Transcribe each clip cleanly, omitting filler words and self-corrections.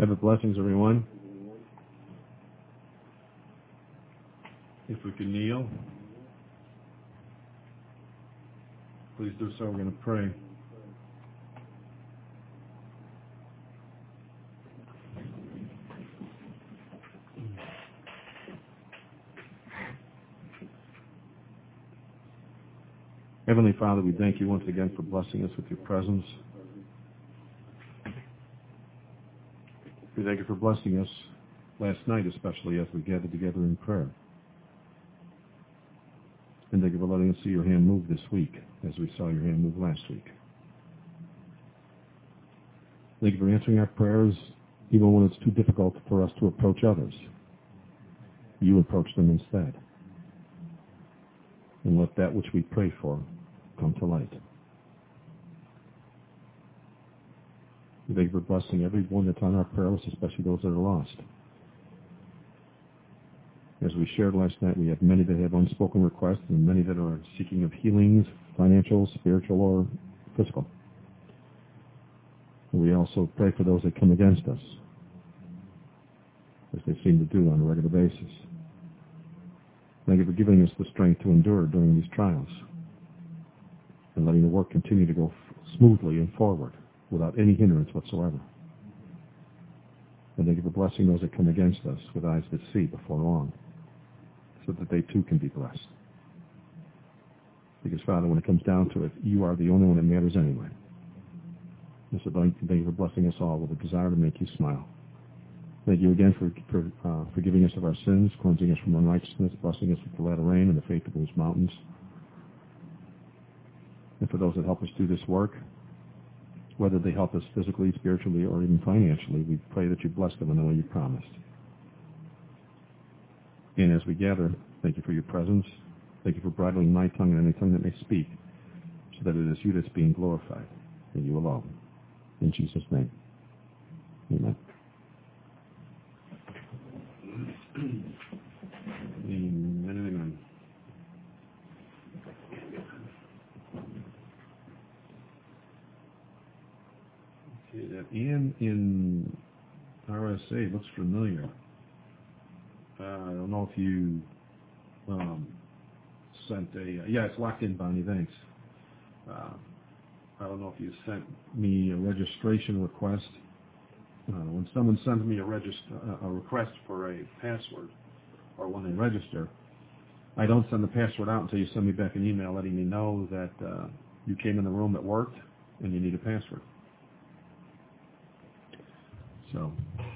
Sabbath blessings, everyone. If we can kneel, please do so. We're going to pray. Heavenly Father, we thank you once again for blessing us with your presence. We thank you for blessing us last night, especially as we gathered together in prayer. And thank you for letting us see your hand move this week, as we saw your hand move last week. Thank you for answering our prayers, even when it's too difficult for us to approach others. You approach them instead. And let that which we pray for come to light. We thank you for blessing everyone that's on our prayer list, especially those that are lost. As we shared last night, we have many that have unspoken requests and many that are seeking of healings, financial, spiritual, or physical. And we also pray for those that come against us, as they seem to do on a regular basis. Thank you for giving us the strength to endure during these trials and letting the work continue to go smoothly and forward without any hindrance whatsoever. And thank you for blessing those that come against us with eyes that see before long, so that they too can be blessed. Because, Father, when it comes down to it, you are the only one that matters anyway. And so thank you for blessing us all with a desire to make you smile. Thank you again for forgiving us of our sins, cleansing us from unrighteousness, blessing us with the latter rain and the faith of those mountains. And for those that help us do this work, whether they help us physically, spiritually, or even financially, we pray that you bless them in the way you promised. And as we gather, thank you for your presence. Thank you for bridling my tongue and any tongue that may speak, so that it is you that's being glorified, and you alone. In Jesus' name, amen. Amen and amen. Okay, that Ian in RSA looks familiar. I don't know if you sent it's locked in, Bonnie, thanks. I don't know if you sent me a registration request. When someone sends me a request for a password, or when they register, I don't send the password out until you send me back an email letting me know that you came in the room that worked and you need a password. So,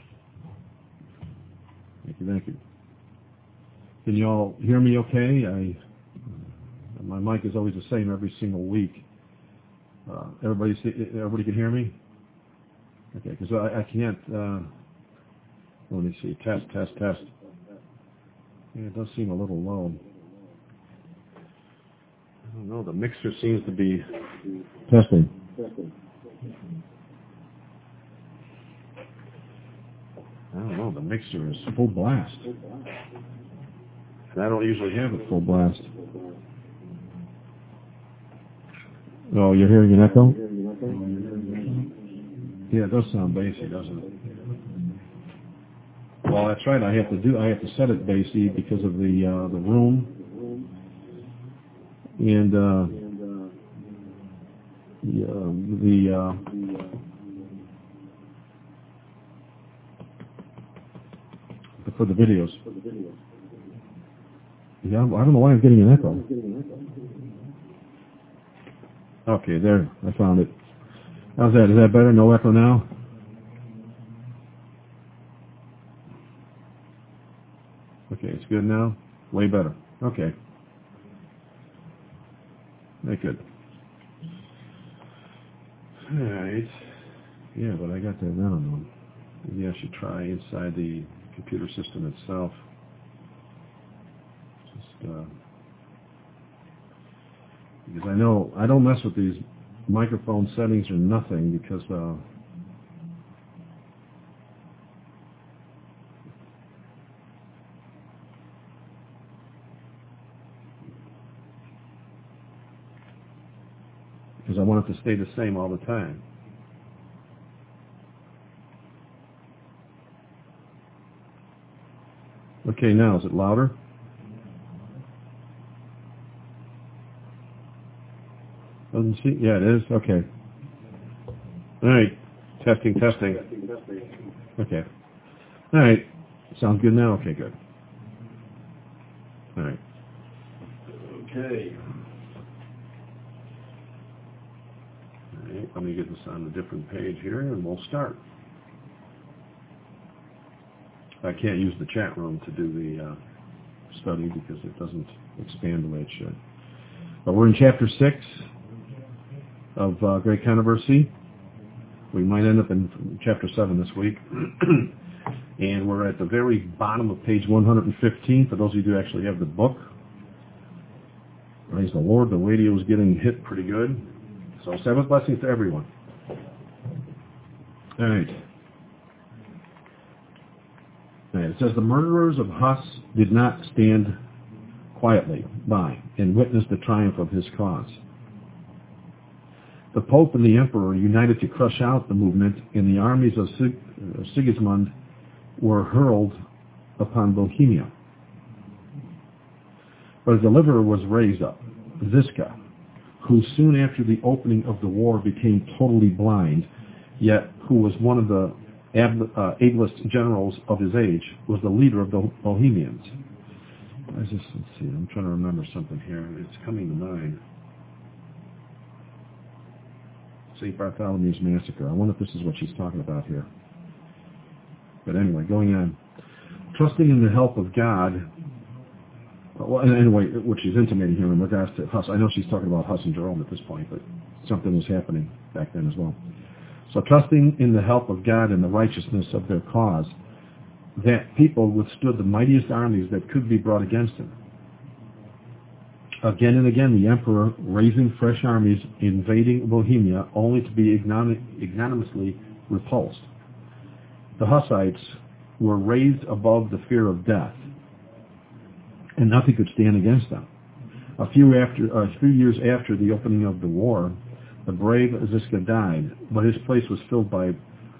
thank you. Can you all hear me okay? My mic is always the same every single week. Everybody can hear me? Okay, because I can't, let me see, test. Yeah, it does seem a little low. I don't know, the mixer seems to be testing. I don't know, the mixer is full blast. And I don't usually have it full blast. Oh, you're hearing an echo? Yeah, it does sound bassy, doesn't it? Well, that's right. I have to set it bassy because of the room and for the videos. Yeah, I don't know why I'm getting an echo. Okay, there, I found it. How's that? Is that better? No echo now? Okay, it's good now? Way better. Okay. Very good. Alright. Yeah, but I got that down. Maybe I should try inside the computer system itself. Because I know I don't mess with these microphone settings or nothing because I want it to stay the same all the time. Okay, now, is it louder? Doesn't see? Yeah, it is. Okay. All right. Testing. Okay. All right. Sounds good now? Okay, good. All right. Okay. All right. Let me get this on a different page here, and we'll start. I can't use the chat room to do the study because it doesn't expand the way it should. But we're in Chapter 6 of Great Controversy. We might end up in Chapter 7 this week. And we're at the very bottom of page 115, for those of you who actually have the book. Praise the Lord, the radio is getting hit pretty good. So 7 blessings to everyone. All right. It says, the murderers of Huss did not stand quietly by and witness the triumph of his cause. The Pope and the Emperor united to crush out the movement, and the armies of Sigismund were hurled upon Bohemia. But a deliverer was raised up, Ziska, who soon after the opening of the war became totally blind, yet who was one of the ablest generals of his age, was the leader of the Bohemians. Let's see, I'm trying to remember something here. It's coming to mind. St. Bartholomew's Massacre. I wonder if this is what she's talking about here. But anyway, going on. Trusting in the help of God. Well, anyway, what she's intimating here in regards to Huss. I know she's talking about Huss and Jerome at this point, but something was happening back then as well. So trusting in the help of God and the righteousness of their cause, that people withstood the mightiest armies that could be brought against him. Again and again, the emperor raising fresh armies, invading Bohemia, only to be ignominiously repulsed. The Hussites were raised above the fear of death, and nothing could stand against them. A few years after the opening of the war, the brave Ziska died, but his place was filled by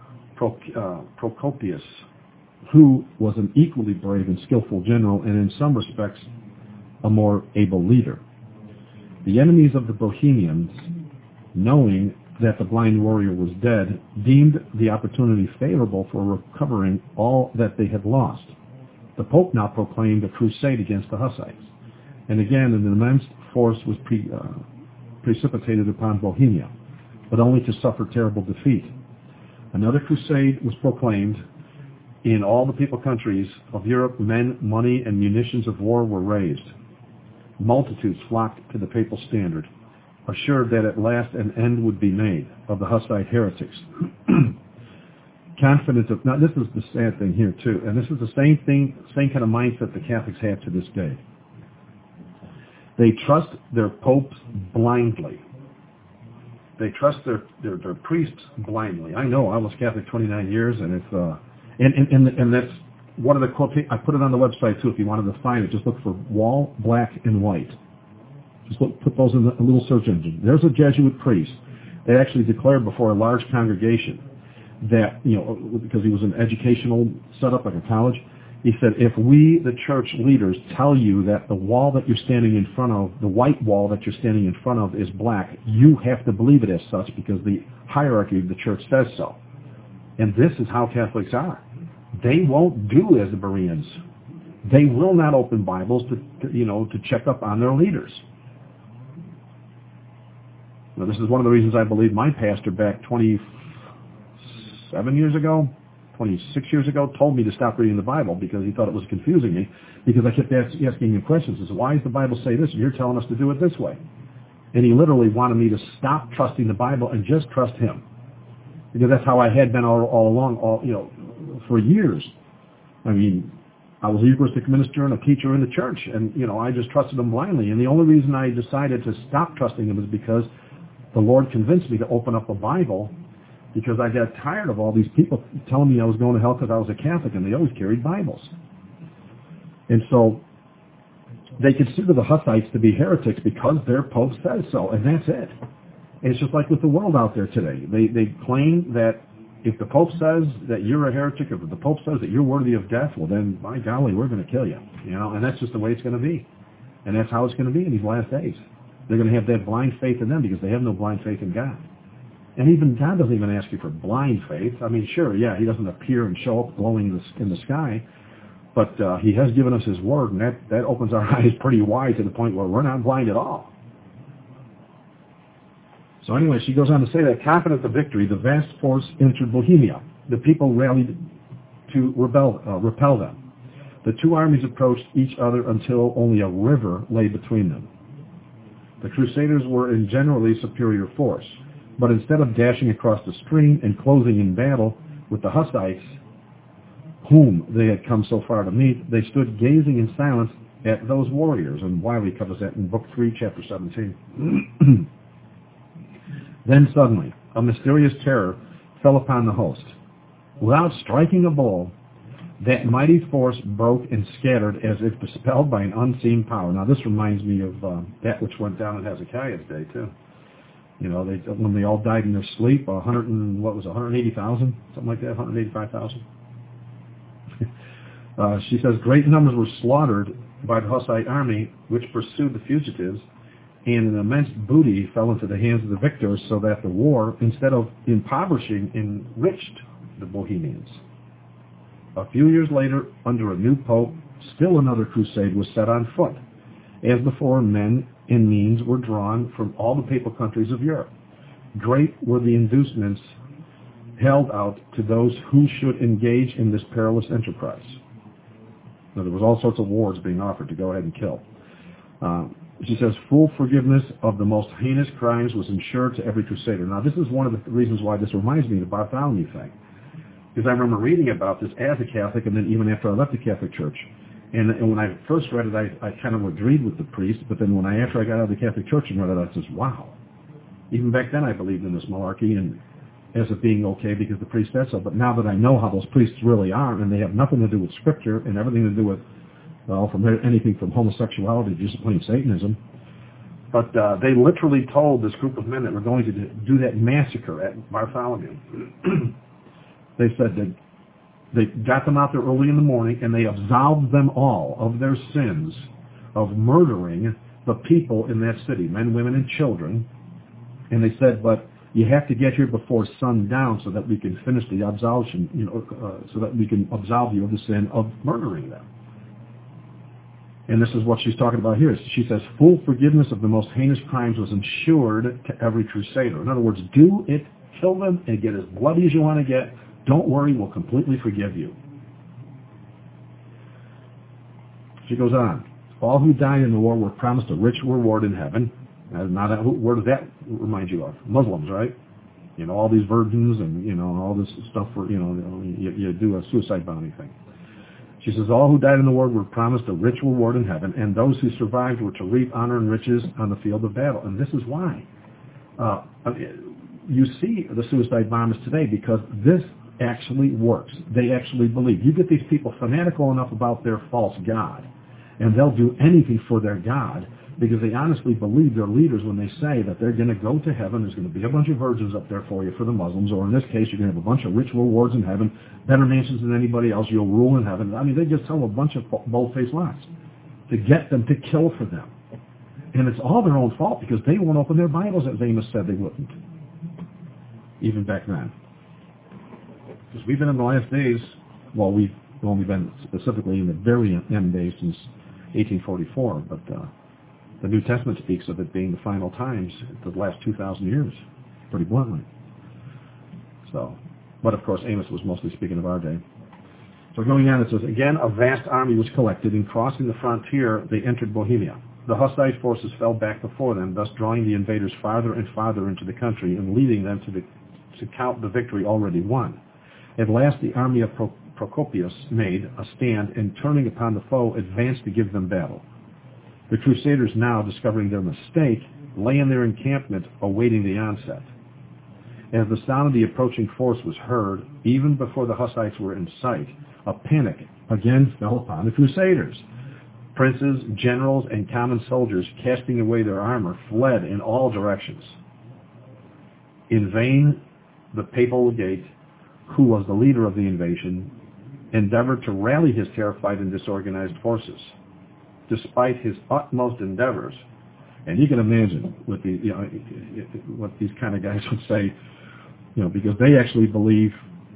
Procopius, who was an equally brave and skillful general, and in some respects a more able leader. The enemies of the Bohemians, knowing that the blind warrior was dead, deemed the opportunity favorable for recovering all that they had lost. The Pope now proclaimed a crusade against the Hussites, and again an immense force was precipitated upon Bohemia, but only to suffer terrible defeat. Another crusade was proclaimed. In all the people countries of Europe, men, money, and munitions of war were raised. Multitudes flocked to the papal standard, assured that at last an end would be made of the Hussite heretics. Confident of, now this is the sad thing here too, and this is the same kind of mindset the Catholics have to this day. They trust their popes blindly. They trust their priests blindly. I know, I was Catholic 29 years, and it's and that's one of the quotes. I put it on the website too. If you wanted to find it, just look for Wall, Black, and White. Just put those in a little search engine. There's a Jesuit priest that actually declared before a large congregation that, because he was an educational setup like a college, he said, if we, the church leaders, tell you that the wall that you're standing in front of, the white wall that you're standing in front of is black, you have to believe it as such because the hierarchy of the church says so. And this is how Catholics are. They won't do as the Bereans. They will not open Bibles to check up on their leaders. Now, this is one of the reasons I believe my pastor back 26 years ago, told me to stop reading the Bible because he thought it was confusing me, because I kept asking him questions. He said, why does the Bible say this and you're telling us to do it this way? And he literally wanted me to stop trusting the Bible and just trust him. Because that's how I had been all along, for years. I mean, I was a Eucharistic minister and a teacher in the church, and, I just trusted him blindly. And the only reason I decided to stop trusting him is because the Lord convinced me to open up a Bible, because I got tired of all these people telling me I was going to hell because I was a Catholic, and they always carried Bibles. And so they consider the Hussites to be heretics because their Pope says so, and that's it. And it's just like with the world out there today. They claim that if the Pope says that you're a heretic, if the Pope says that you're worthy of death, well then, by golly, we're going to kill you. And that's just the way it's going to be. And that's how it's going to be in these last days. They're going to have that blind faith in them because they have no blind faith in God. And even God doesn't even ask you for blind faith. I mean, sure, yeah, he doesn't appear and show up glowing in the sky, but he has given us his word, and that opens our eyes pretty wide to the point where we're not blind at all. So anyway, she goes on to say that confident of victory, the vast force entered Bohemia. The people rallied to repel them. The two armies approached each other until only a river lay between them. The Crusaders were in generally superior force, but instead of dashing across the stream and closing in battle with the Hussites, whom they had come so far to meet, they stood gazing in silence at those warriors. And Wiley covers that in Book 3, Chapter 17. Then suddenly, a mysterious terror fell upon the host. Without striking a blow, that mighty force broke and scattered as if dispelled by an unseen power. Now, this reminds me of that which went down in Hezekiah's day, too. When they all died in their sleep, 180,000? Something like that, 185,000? She says, great numbers were slaughtered by the Hussite army, which pursued the fugitives, and an immense booty fell into the hands of the victors, so that the war, instead of impoverishing, enriched the Bohemians. A few years later, under a new pope, still another crusade was set on foot. As before, men and means were drawn from all the papal countries of Europe. Great were the inducements held out to those who should engage in this perilous enterprise. Now, there was all sorts of wars being offered to go ahead and kill. She says, full forgiveness of the most heinous crimes was ensured to every crusader. Now, this is one of the reasons why this reminds me of the Bartholomew thing. Because I remember reading about this as a Catholic, and then even after I left the Catholic Church. And when I first read it, I kind of agreed with the priest, but then after I got out of the Catholic Church and read it, I says, wow. Even back then I believed in this malarkey and as it being okay because the priest said so. But now that I know how those priests really are, and they have nothing to do with Scripture and everything to do with, from anything from homosexuality to just plain Satanism, but they literally told this group of men that were going to do that massacre at Bartholomew. They said that they got them out there early in the morning, and they absolved them all of their sins of murdering the people in that city, men, women, and children. And they said, but you have to get here before sundown so that we can finish the absolution, so that we can absolve you of the sin of murdering them. And this is what she's talking about here. She says, full forgiveness of the most heinous crimes was ensured to every crusader. In other words, do it, kill them, and get as bloody as you want to get. Don't worry, we'll completely forgive you. She goes on. All who died in the war were promised a rich reward in heaven. Now, where does that remind you of? Muslims, right? All these virgins and, all this stuff for, you do a suicide bounty thing. She says, all who died in the war were promised a rich reward in heaven, and those who survived were to reap honor and riches on the field of battle. And this is why. You see the suicide bombers today because this actually works. They actually believe. You get these people fanatical enough about their false God, and they'll do anything for their God because they honestly believe their leaders when they say that they're going to go to heaven. There's going to be a bunch of virgins up there for you for the Muslims, or in this case, you're going to have a bunch of rich rewards in heaven, better mansions than anybody else. You'll rule in heaven. I mean, they just tell a bunch of bold-faced lies to get them to kill for them. And it's all their own fault because they won't open their Bibles as Amos said they wouldn't, even back then. Because we've been in the last days, well, we've only been specifically in the very end days since 1844, but the New Testament speaks of it being the final times, the last 2,000 years, pretty bluntly. So, but of course, Amos was mostly speaking of our day. So going on, it says, again, a vast army was collected, and crossing the frontier, they entered Bohemia. The Hussite forces fell back before them, thus drawing the invaders farther and farther into the country and leading them to count the victory already won. At last, the army of Procopius made a stand, and turning upon the foe, advanced to give them battle. The Crusaders now, discovering their mistake, lay in their encampment awaiting the onset. As the sound of the approaching force was heard, even before the Hussites were in sight, a panic again fell upon the Crusaders. Princes, generals, and common soldiers, casting away their armor, fled in all directions. In vain, the papal legate who was the leader of the invasion, endeavored to rally his terrified and disorganized forces. Despite his utmost endeavors, and you can imagine what what these kind of guys would say, because they actually believe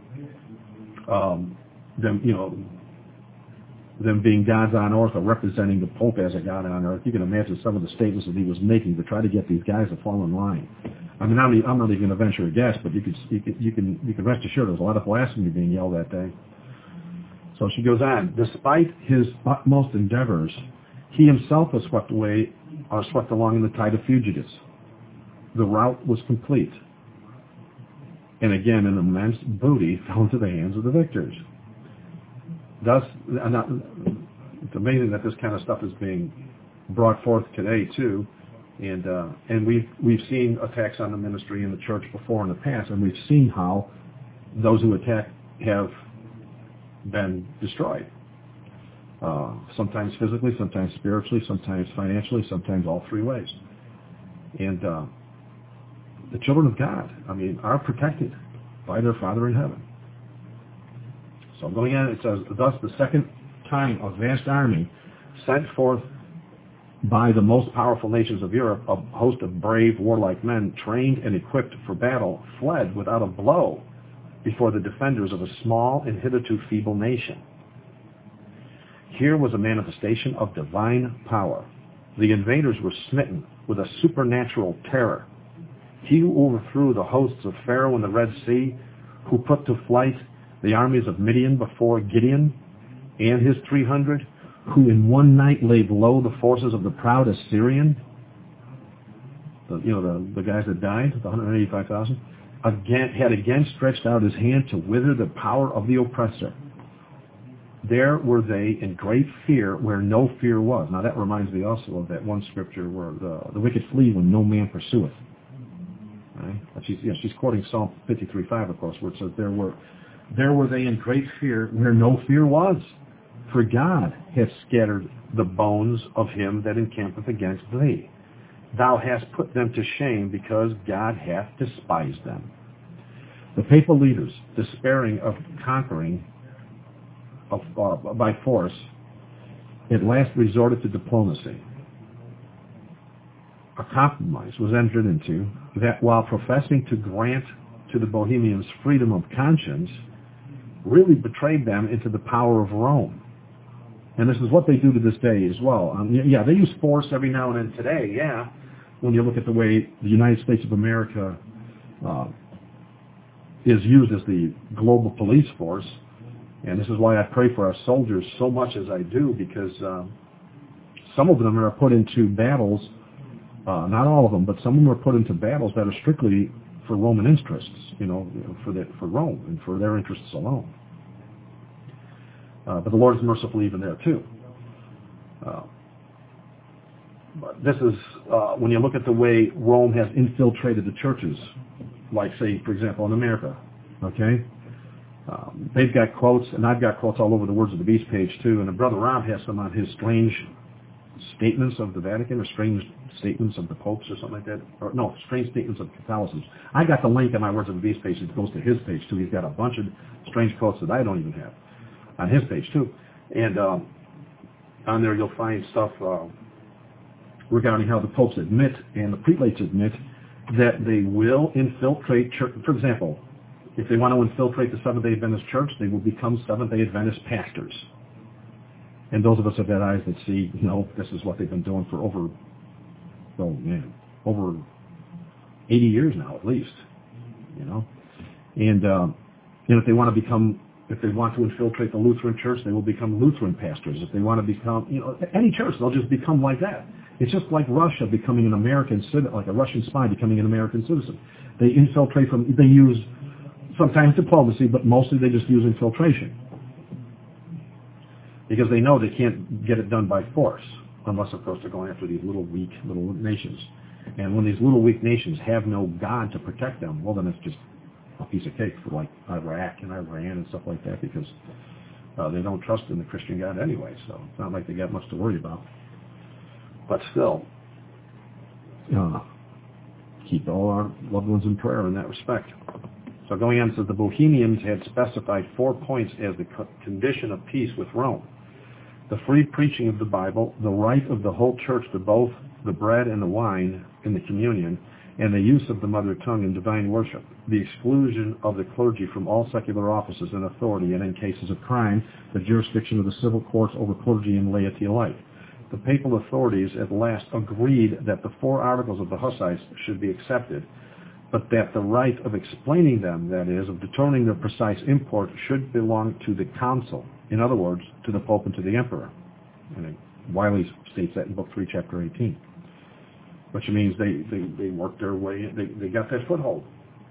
them being gods on earth or representing the Pope as a god on earth. You can imagine some of the statements that he was making to try to get these guys to fall in line. I mean, I'm not even going to venture a guess, but you can rest assured there was a lot of blasphemy being yelled that day. So she goes on. Despite his utmost endeavors, he himself was swept along in the tide of fugitives. The rout was complete. And again, an immense booty fell into the hands of the victors. Thus, it's amazing that this kind of stuff is being brought forth today too, and we've seen attacks on the ministry and the church before in the past, and we've seen how those who attack have been destroyed. Sometimes physically, sometimes spiritually, sometimes financially, sometimes all three ways. And the children of God, are protected by their Father in heaven. So going on, it says, thus the second time a vast army sent forth by the most powerful nations of Europe, a host of brave, warlike men, trained and equipped for battle, fled without a blow before the defenders of a small and hitherto feeble nation. Here was a manifestation of divine power. The invaders were smitten with a supernatural terror. He who overthrew the hosts of Pharaoh in the Red Sea, who put to flight the armies of Midian before Gideon and his 300, who in one night laid low the forces of the proud Assyrian, the guys that died, the 185,000, had again stretched out his hand to wither the power of the oppressor. There were they in great fear where no fear was. Now that reminds me also of that one scripture where the wicked flee when no man pursueth. Right? She's quoting Psalm 53:5, of course, where it says, There were they in great fear where no fear was, for God hath scattered the bones of him that encampeth against thee. Thou hast put them to shame because God hath despised them. The papal leaders, despairing of conquering by force, at last resorted to diplomacy. A compromise was entered into that while professing to grant to the Bohemians freedom of conscience, really betrayed them into the power of Rome. And this is what they do to this day as well. They use force every now and then today, when you look at the way the United States of America is used as the global police force. And this is why I pray for our soldiers so much as I do, because some of them are put into battles, not all of them, but some of them are put into battles that are strictly for Roman interests, for Rome and for their interests alone. But the Lord is merciful even there too. But this is, when you look at the way Rome has infiltrated the churches, like say, for example, in America, okay? They've got quotes, and I've got quotes all over the Words of the Beast page too, and Brother Rob has some on his strange statements of the Vatican, or strange statements of the popes, or something like that. Or no, strange statements of Catholicism. I got the link on my Words of the Beast page that goes to his page too. He's got a bunch of strange quotes that I don't even have on his page too. And on there you'll find stuff regarding how the popes admit and the prelates admit that they will infiltrate church. For example, if they want to infiltrate the Seventh-day Adventist Church, they will become Seventh-day Adventist pastors. And those of us have had eyes that see, this is what they've been doing for over 80 years now at least, And if they want to infiltrate the Lutheran Church, they will become Lutheran pastors. If they want to become, any church, they'll just become like that. It's just like Russia becoming an American citizen, like a Russian spy becoming an American citizen. They infiltrate they use sometimes diplomacy, but mostly they just use infiltration. Because they know they can't get it done by force, unless, of course, they're going after these little nations. And when these little weak nations have no God to protect them, well, then it's just a piece of cake for like Iraq and Iran and stuff like that, because they don't trust in the Christian God anyway, so it's not like they got much to worry about. But still, keep all our loved ones in prayer in that respect. So going on, says the Bohemians had specified 4 points as the condition of peace with Rome: the free preaching of the Bible, the right of the whole church to both the bread and the wine in the communion, and the use of the mother tongue in divine worship, the exclusion of the clergy from all secular offices and authority, and in cases of crime, the jurisdiction of the civil courts over clergy and laity alike. The papal authorities at last agreed that the 4 articles of the Hussites should be accepted, but that the right of explaining them, that is, of determining their precise import, should belong to the council, in other words, to the Pope and to the Emperor. And Wiley states that in Book 3, Chapter 18. Which means they worked their way, they got that foothold.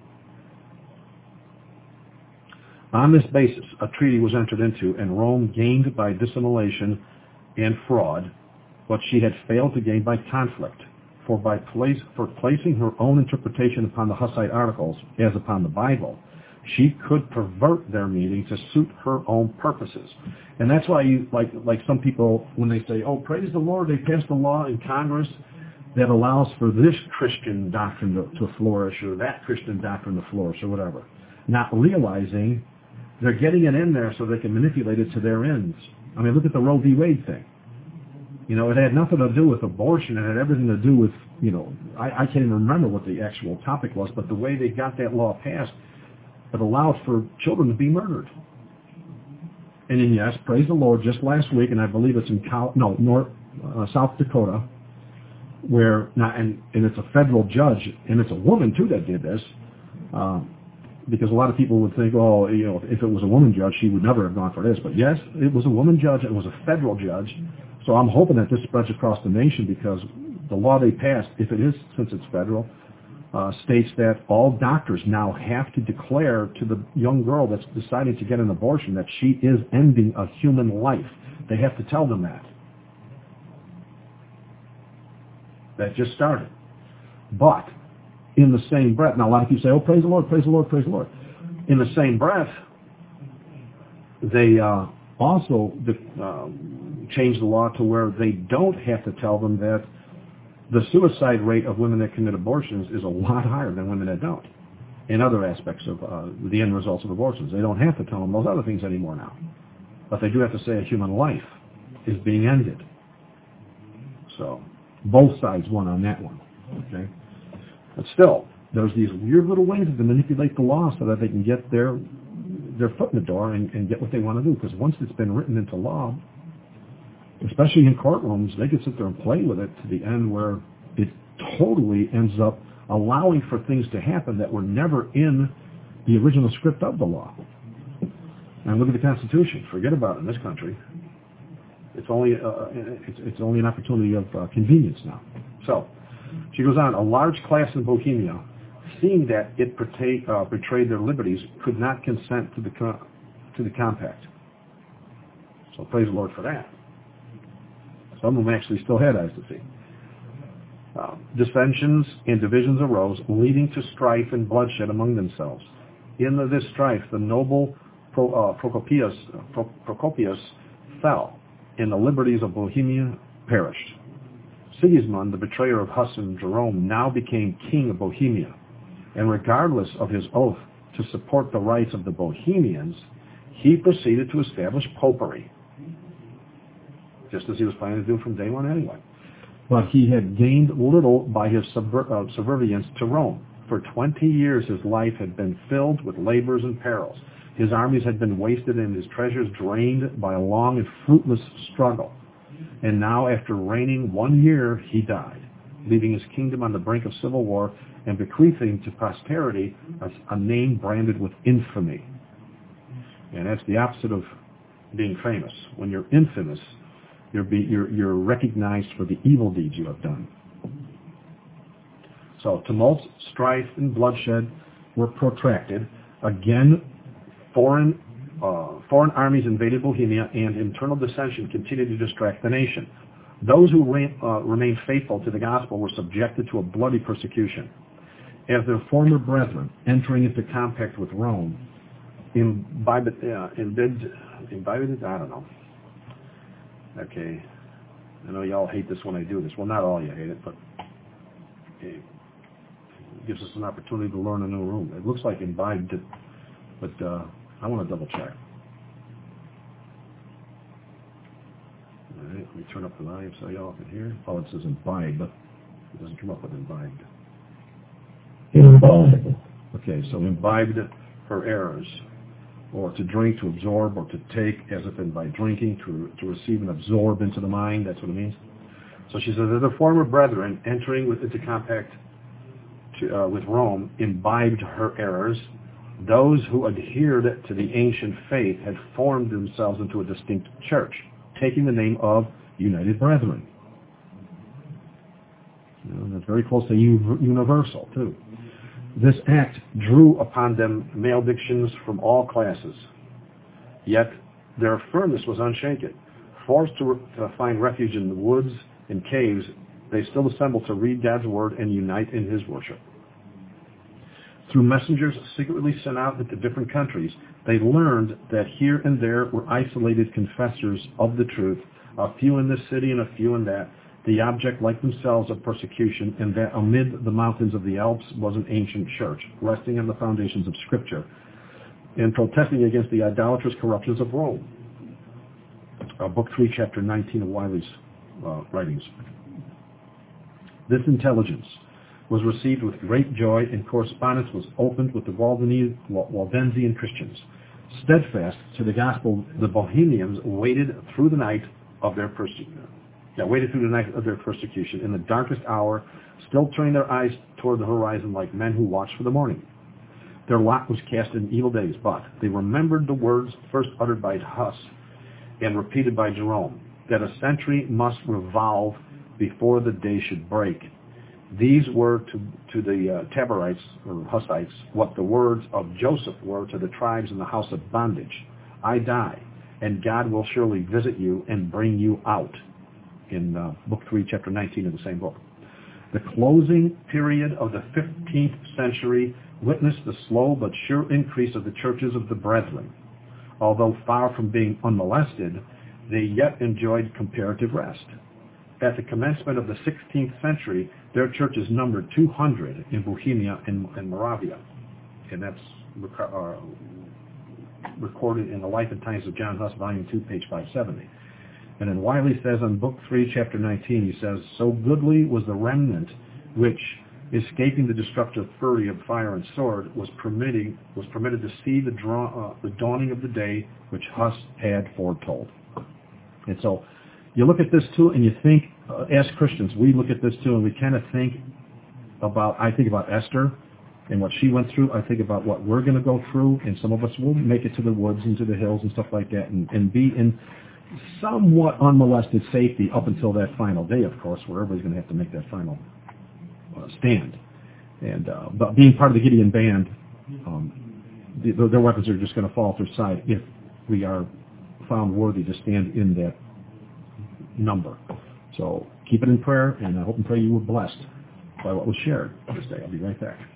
On this basis, a treaty was entered into, and Rome gained by dissimulation and fraud what she had failed to gain by conflict. For placing her own interpretation upon the Hussite articles, as upon the Bible, she could pervert their meaning to suit her own purposes. And that's why you, like some people, when they say, oh, praise the Lord, they passed a law in Congress that allows for this Christian doctrine to flourish, or that Christian doctrine to flourish, or whatever, not realizing they're getting it in there so they can manipulate it to their ends. I mean, look at the Roe v. Wade thing. You know, it had nothing to do with abortion. It had everything to do with, you know, I can't even remember what the actual topic was, but the way they got that law passed, it allowed for children to be murdered. And then, yes, praise the Lord, just last week, and I believe it's in South Dakota, where, now, and it's a federal judge, and it's a woman, too, that did this, because a lot of people would think, oh, you know, if it was a woman judge, she would never have gone for this. But yes, it was a woman judge, it was a federal judge, so I'm hoping that this spreads across the nation, because the law they passed, if it is, since it's federal, states that all doctors now have to declare to the young girl that's deciding to get an abortion that she is ending a human life. They have to tell them that. That just started. But in the same breath, now a lot of people say, oh, praise the Lord, praise the Lord, praise the Lord. In the same breath, they also changed the law to where they don't have to tell them that the suicide rate of women that commit abortions is a lot higher than women that don't. In other aspects of the end results of abortions, they don't have to tell them those other things anymore now. But they do have to say a human life is being ended. So both sides won on that one. Okay, but still, there's these weird little ways to manipulate the law so that they can get their foot in the door and get what they want to do. Because once it's been written into law, especially in courtrooms, they can sit there and play with it to the end where it totally ends up allowing for things to happen that were never in the original script of the law. And look at the Constitution. Forget about it in this country. It's only an opportunity of convenience now. So she goes on. A large class in Bohemia, seeing that it betrayed their liberties, could not consent to the compact. So praise the Lord for that. Some of them actually still had eyes to see. Dissensions and divisions arose, leading to strife and bloodshed among themselves. In this strife, the noble Procopius fell, and the liberties of Bohemia perished. Sigismund, the betrayer of Huss and Jerome, now became king of Bohemia, and regardless of his oath to support the rights of the Bohemians, he proceeded to establish popery, just as he was planning to do from day one anyway. But he had gained little by his subservience to Rome. For 20 years his life had been filled with labors and perils. His armies had been wasted and his treasures drained by a long and fruitless struggle. And now, after reigning 1 year, he died, leaving his kingdom on the brink of civil war and bequeathing to posterity a name branded with infamy. And that's the opposite of being famous. When you're infamous, you're recognized for the evil deeds you have done. So tumults, strife, and bloodshed were protracted. Again, foreign armies invaded Bohemia, and internal dissension continued to distract the nation. Those who remained faithful to the gospel were subjected to a bloody persecution. As their former brethren, entering into compact with Rome, imbibed, I don't know. Okay, I know y'all hate this when I do this. Well, not all you hate it, but okay. gives us an opportunity to learn a new room. It looks like imbibed, but I want to double check. All right, let me turn up the volume so y'all can hear. Oh, it says imbibe, but it doesn't come up with imbibed. Imbibed. Okay, so imbibed her errors, or to drink, to absorb, or to take, as if in by drinking, to receive and absorb into the mind. That's what it means. So she says that the former brethren entering into compact with Rome imbibed her errors. Those who adhered to the ancient faith had formed themselves into a distinct church, taking the name of United Brethren. That's very close to universal, too. This act drew upon them maledictions from all classes. Yet their firmness was unshaken. Forced to find refuge in the woods and caves, they still assembled to read God's word and unite in his worship. Through messengers secretly sent out into different countries, they learned that here and there were isolated confessors of the truth, a few in this city and a few in that, the object like themselves of persecution, and that amid the mountains of the Alps was an ancient church, resting on the foundations of Scripture, and protesting against the idolatrous corruptions of Rome. Book 3, Chapter 19 of Wiley's writings. This intelligence was received with great joy, and correspondence was opened with the Waldensian Christians. Steadfast to the gospel, the Bohemians waited through the night of their persecution. In the darkest hour, still turning their eyes toward the horizon like men who watch for the morning. Their lot was cast in evil days, but they remembered the words first uttered by Huss and repeated by Jerome, that a century must revolve before the day should break. These were to the Taborites, or Hussites, what the words of Joseph were to the tribes in the house of bondage. I die, and God will surely visit you and bring you out. In Book 3, Chapter 19 of the same book. The closing period of the 15th century witnessed the slow but sure increase of the churches of the Brethren. Although far from being unmolested, they yet enjoyed comparative rest. At the commencement of the 16th century, their churches numbered 200 in Bohemia and Moravia. And that's recorded in the Life and Times of John Huss, Volume 2, page 570. And then Wiley says on Book 3, Chapter 19, he says, so goodly was the remnant which, escaping the destructive fury of fire and sword, was permitted to see the dawning of the day which Huss had foretold. And so you look at this too, and you think, as Christians, we look at this too, and we kind of think about, I think about Esther and what she went through. I think about what we're going to go through, and some of us will make it to the woods and to the hills and stuff like that, and be in somewhat unmolested safety up until that final day, of course, where everybody's going to have to make that final stand. And but being part of the Gideon band, their weapons are just going to fall to their side if we are found worthy to stand in that number. So keep it in prayer, and I hope and pray you were blessed by what was shared this day. I'll be right back.